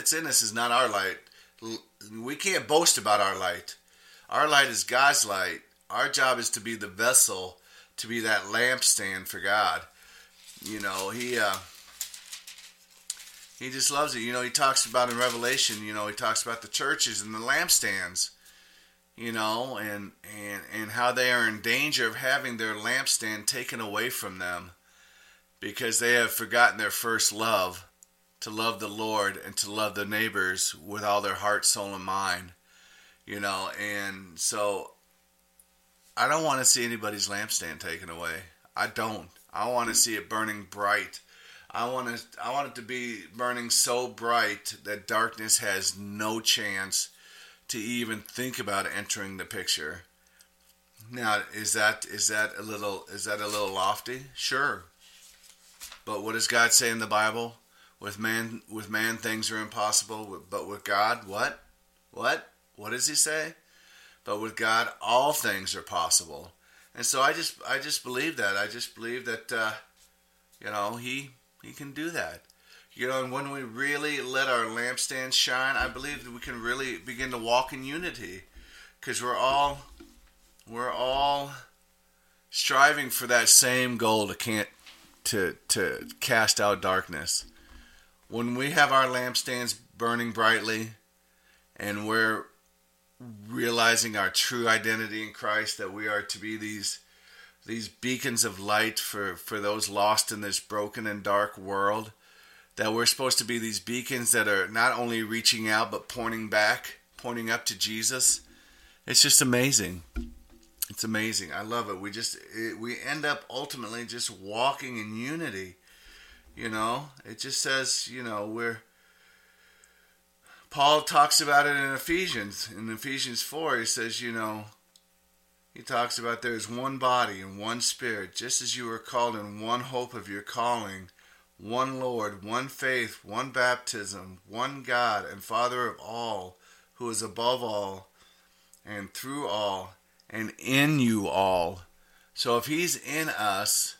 that's in us is not our light. We can't boast about our light. Our light is God's light. Our job is to be the vessel, to be that lampstand for God. You know, he just loves it. You know, he talks about in Revelation, you know, he talks about the churches and the lampstands, you know, and how they are in danger of having their lampstand taken away from them because they have forgotten their first love, to love the Lord and to love their neighbors with all their heart, soul, and mind, you know. And so I don't want to see anybody's lampstand taken away. I don't. I want to see it burning bright. I want it to be burning so bright that darkness has no chance to even think about entering the picture. Now, is that a little lofty? Sure. But what does God say in the Bible? With man things are impossible, but with God, what? What does he say? But with God, all things are possible. And so I just believe that. I just believe that, you know, he can do that. You know, and when we really let our lampstand shine, I believe that we can really begin to walk in unity, because we're all striving for that same goal to cast out darkness. When we have our lampstands burning brightly, and we're realizing our true identity in Christ, that we are to be these beacons of light for those lost in this broken and dark world, that we're supposed to be these beacons that are not only reaching out but pointing up to Jesus. It's just amazing. It's amazing. I love it. We end up ultimately just walking in unity. You know, it just says, you know, Paul talks about it in Ephesians. In Ephesians 4, he says, you know, he talks about there's one body and one spirit, just as you were called in one hope of your calling, one Lord, one faith, one baptism, one God and Father of all, who is above all and through all and in you all. So if he's in us,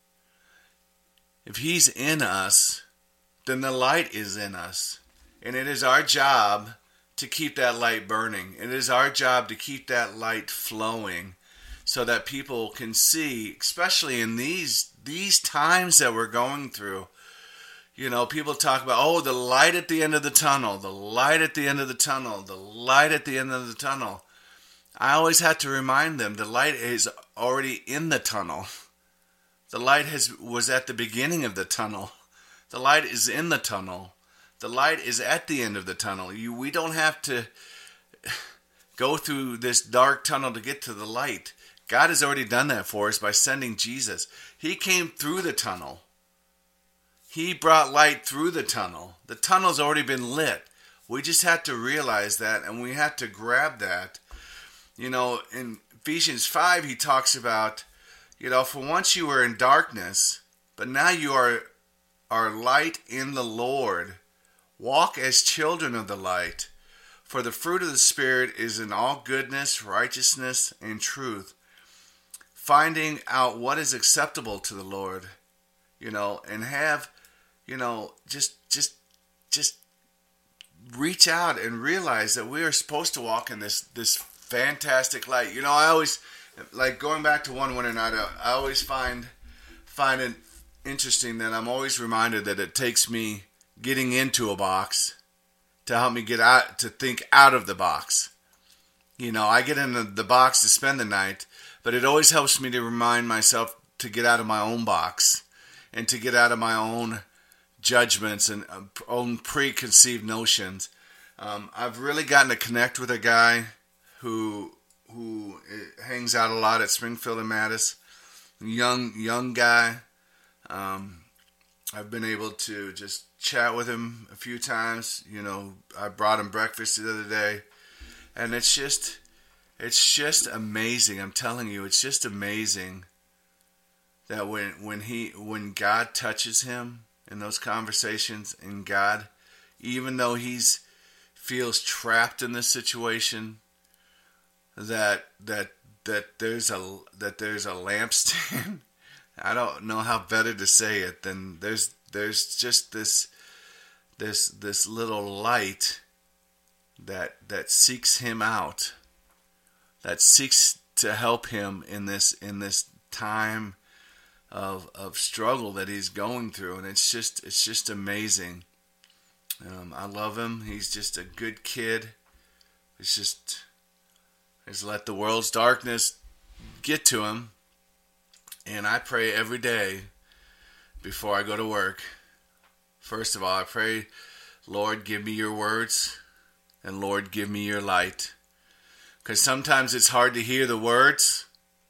then the light is in us. And it is our job to keep that light burning. It is our job to keep that light flowing so that people can see, especially in these times that we're going through. You know, people talk about, oh, the light at the end of the tunnel, the light at the end of the tunnel, the light at the end of the tunnel. I always have to remind them the light is already in the tunnel. The light was at the beginning of the tunnel. The light is in the tunnel. The light is at the end of the tunnel. We don't have to go through this dark tunnel to get to the light. God has already done that for us by sending Jesus. He came through the tunnel. He brought light through the tunnel. The tunnel's already been lit. We just have to realize that, and we have to grab that. You know, in Ephesians 5, he talks about, you know, for once you were in darkness, but now you are light in the Lord. Walk as children of the light. For the fruit of the Spirit is in all goodness, righteousness, and truth. Finding out what is acceptable to the Lord, you know, and have, you know, just reach out and realize that we are supposed to walk in this fantastic light. You know, I always, like going back to one winter night, I always find it interesting that I'm always reminded that it takes me getting into a box to help me get out, to think out of the box. You know, I get into the box to spend the night, but it always helps me to remind myself to get out of my own box and to get out of my own judgments and own preconceived notions. I've really gotten to connect with a guy who hangs out a lot at Springfield and Mattis. Young guy. I've been able to just chat with him a few times. You know, I brought him breakfast the other day, and it's just amazing. I'm telling you, it's just amazing that when God touches him in those conversations, and God, even though feels trapped in this situation, that there's a lampstand. I don't know how better to say it than there's just this little light that seeks him out, that seeks to help him in this time of struggle that he's going through, and it's just amazing. I love him. He's just a good kid. He's let the world's darkness get to him, and I pray every day before I go to work. First of all, I pray, Lord, give me your words, and Lord, give me your light. Because sometimes it's hard to hear the words,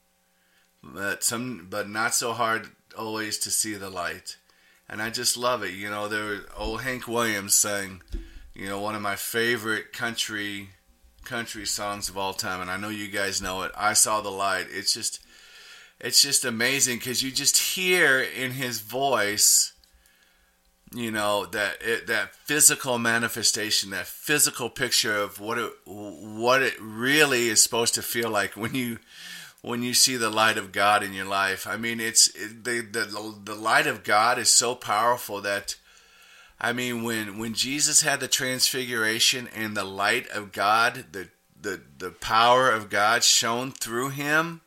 but not so hard always to see the light. And I just love it. You know, old Hank Williams sang, you know, one of my favorite country songs of all time, and I know you guys know it, I Saw the Light. It's just amazing, because you just hear in his voice, you know, that physical manifestation, that physical picture of what it really is supposed to feel like when you see the light of God in your life. I mean, the light of God is so powerful that, I mean, when Jesus had the transfiguration and the light of God, the power of God shone through him,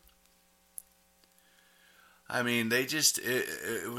I mean, it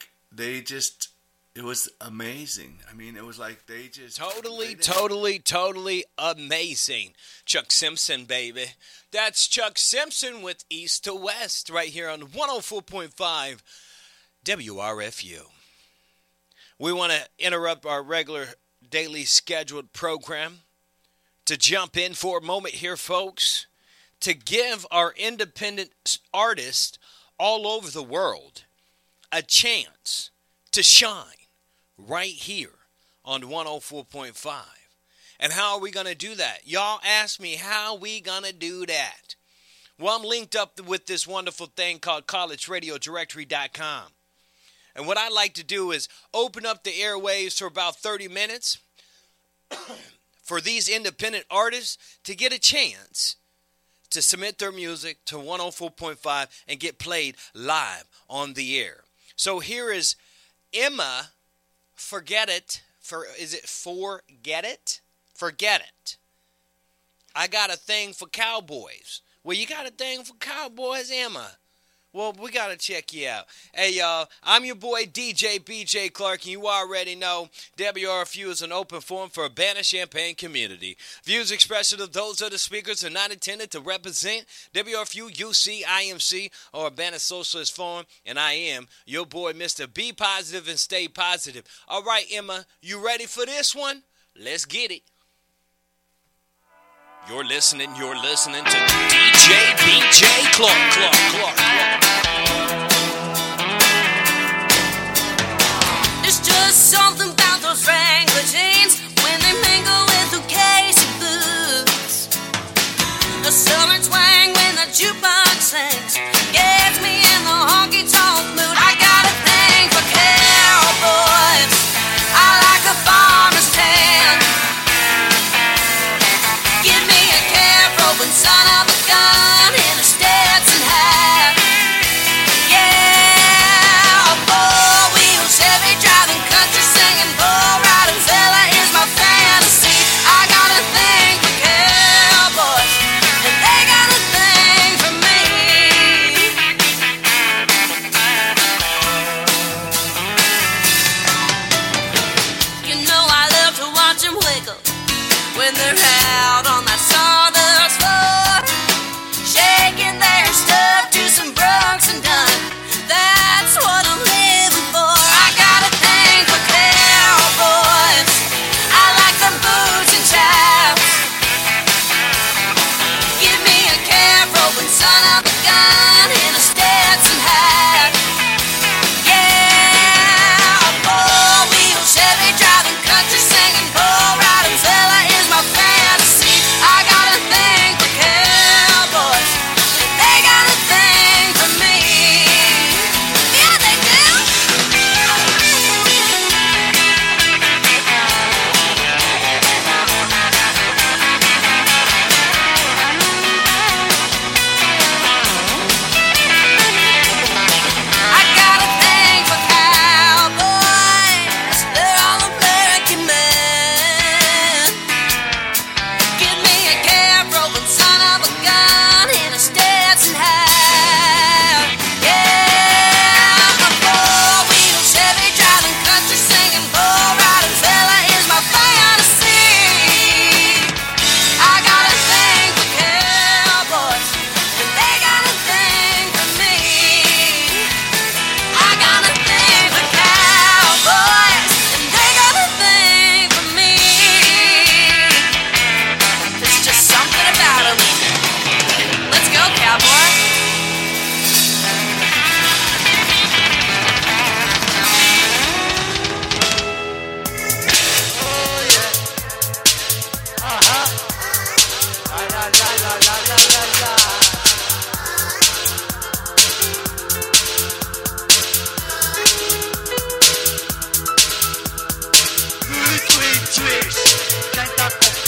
was amazing. I mean, it was like they just... Totally amazing. Chuck Simpson, baby. That's Chuck Simpson with East to West right here on 104.5 WRFU. We want to interrupt our regular daily scheduled program to jump in for a moment here, folks, to give our independent artists all over the world a chance to shine right here on 104.5. And how are we going to do that? Y'all ask me, how we going to do that? Well, I'm linked up with this wonderful thing called collegeradiodirectory.com. And what I like to do is open up the airwaves for about 30 minutes for these independent artists to get a chance to submit their music to 104.5 and get played live on the air. So here is Emma, Forget It. Forget It? Forget It. I got a thing for cowboys. Well, you got a thing for cowboys, Emma? Well, we got to check you out. Hey, y'all, I'm your boy DJ BJ Clark, and you already know WRFU is an open forum for Urbana-Champaign community. Views expressed of those of the speakers are not intended to represent WRFU, UC, IMC, or Urbana Socialist Forum, and I am your boy, Mr. Be Positive and Stay Positive. All right, Emma, you ready for this one? Let's get it. You're listening to DJ BJ Clark. It's just something about those Wrangler jeans when they mingle with Lucchese boots. The southern twang when the jukebox sings gets me in the honky-tonk mood. I got a thing for cowboys. I like a farmer's tan. Give me a careful and son of a gun in a Stetson hat. Yeah, a four-wheel Chevy driving country singing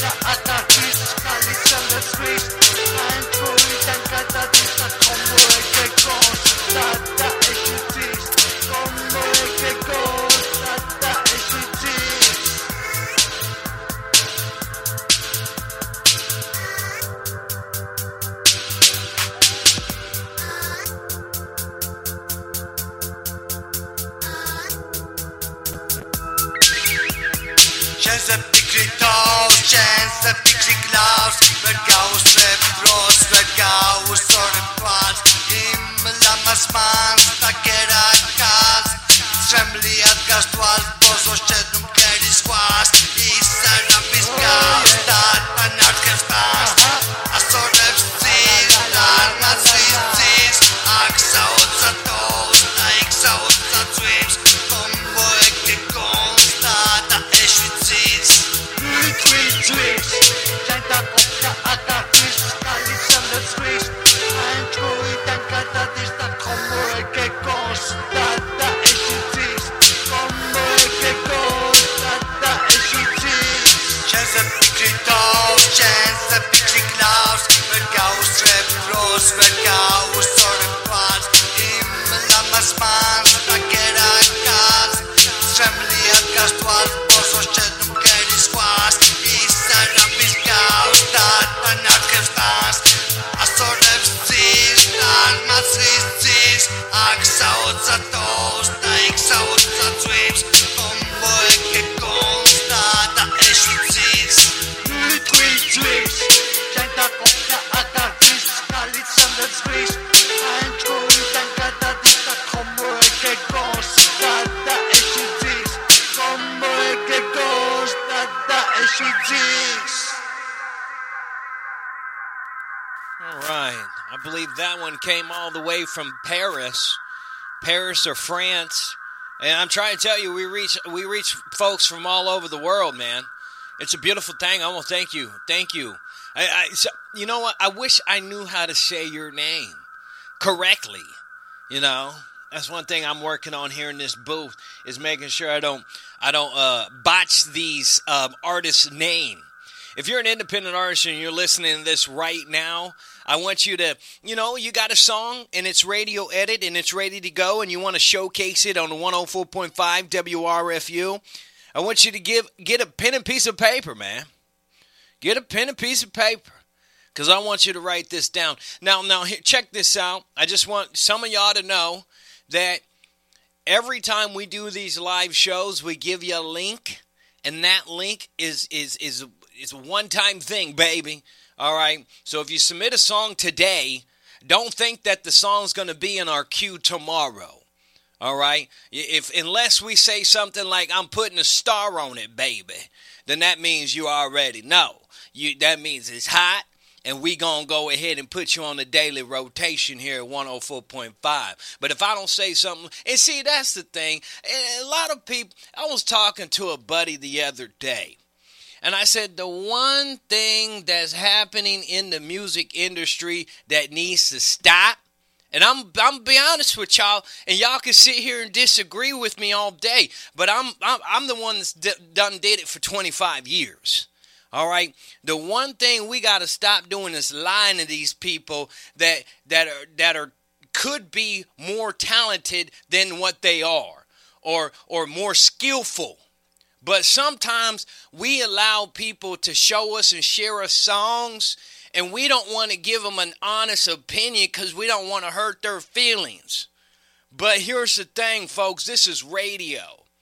Came all the way from Paris or France, and I'm trying to tell you, we reach folks from all over the world, man. It's a beautiful thing. I want to thank you. So, you know what? I wish I knew how to say your name correctly. You know, that's one thing I'm working on here in this booth, is making sure I don't botch these artists' name. If you're an independent artist and you're listening to this right now, I want you to, you got a song and it's radio edit and it's ready to go and you want to showcase it on the 104.5 WRFU. I want you to get a pen and piece of paper, man. Get a pen and piece of paper, because I want you to write this down. Now, here, check this out. I just want some of y'all to know that every time we do these live shows, we give you a link, and that link is a one-time thing, baby. All right, so if you submit a song today, don't think that the song's going to be in our queue tomorrow. All right, unless we say something like, I'm putting a star on it, baby, then that means you already know. That means it's hot, and we going to go ahead and put you on the daily rotation here at 104.5. But if I don't say something, and see, that's the thing. And a lot of people, I was talking to a buddy the other day, and I said, the one thing that's happening in the music industry that needs to stop, and I'm be honest with y'all, and y'all can sit here and disagree with me all day, but I'm the one that's done did it for 25 years. All right, the one thing we got to stop doing is lying to these people that could be more talented than what they are, or more skillful. But sometimes we allow people to show us and share us songs, and we don't want to give them an honest opinion because we don't want to hurt their feelings. But here's the thing, folks. This is radio,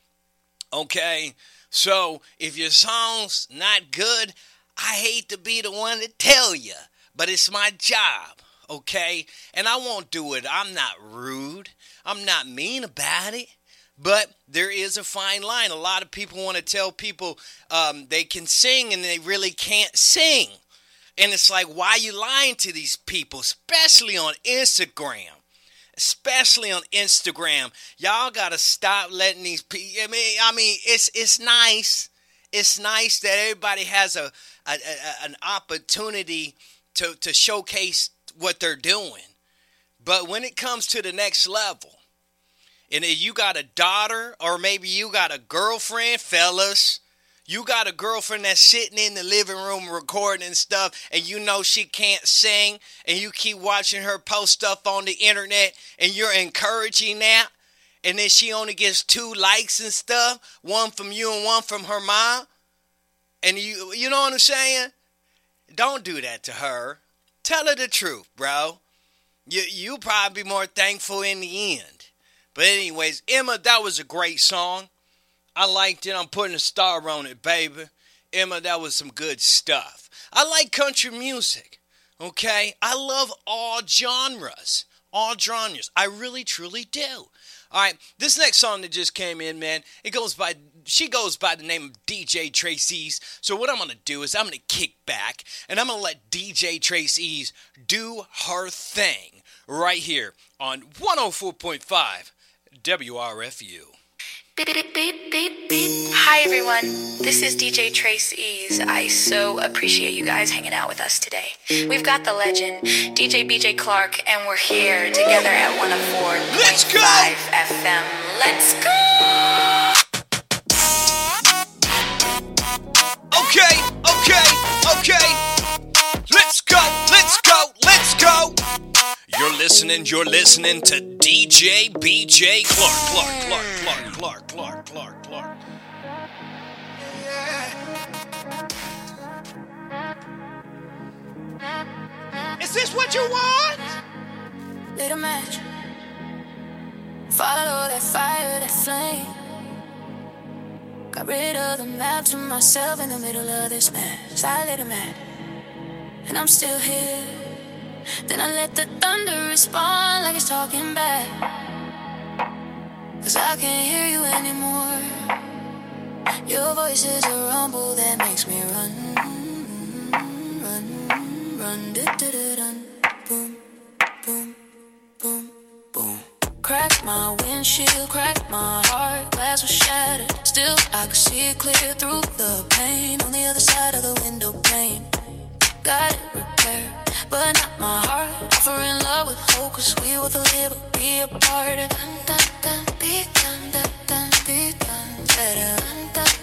okay? So if your song's not good, I hate to be the one to tell you, but it's my job, okay? And I won't do it. I'm not rude. I'm not mean about it. But there is a fine line. A lot of people want to tell people they can sing and they really can't sing. And it's like, why are you lying to these people, especially on Instagram? Especially on Instagram. Y'all got to stop letting these people, I mean, it's nice. It's nice that everybody has an opportunity to showcase what they're doing. But when it comes to the next level, and if you got a daughter or maybe you got a girlfriend, fellas, You got a girlfriend that's sitting in the living room recording and stuff, and you know she can't sing, and you keep watching her post stuff on the internet, and you're encouraging that, and then she only gets 2 likes and stuff, one from you and one from her mom, and you know what I'm saying? Don't do that to her. Tell her the truth, bro. You probably be more thankful in the end. But anyways, Emma, that was a great song. I liked it. I'm putting a star on it, baby. Emma, that was some good stuff. I like country music, okay? I love all genres. All genres. I really, truly do. All right, this next song that just came in, man, she goes by the name of DJ Tracy's. So what I'm going to do is I'm going to kick back, and I'm going to let DJ Tracy's do her thing right here on 104.5 WRFU. Beep, beep, beep, beep, beep. Hi everyone, this is DJ Trace Ease. I so appreciate you guys hanging out with us today. We've got the legend, DJ BJ Clark, and we're here together at 104.5 FM. Let's go! Okay. Let's go. You're listening to DJ BJ Clark. Is this what you want? Lit a match. Follow that fire, that flame. Got rid of the map to myself in the middle of this mess. I lit a match, and I'm still here. Then I let the thunder respond like it's talking back. 'Cause I can't hear you anymore. Your voice is a rumble that makes me run. Boom, boom, boom, boom. Cracked my windshield, cracked my heart. Glass was shattered. Still, I could see it clear through the pain on the other side of the window pane. Got it repaired, but not my heart. Offering love with hope, 'cause we both live but be apart. Dun, dun, dun, be dun, dun, dun, be dun, better. Dun, dun,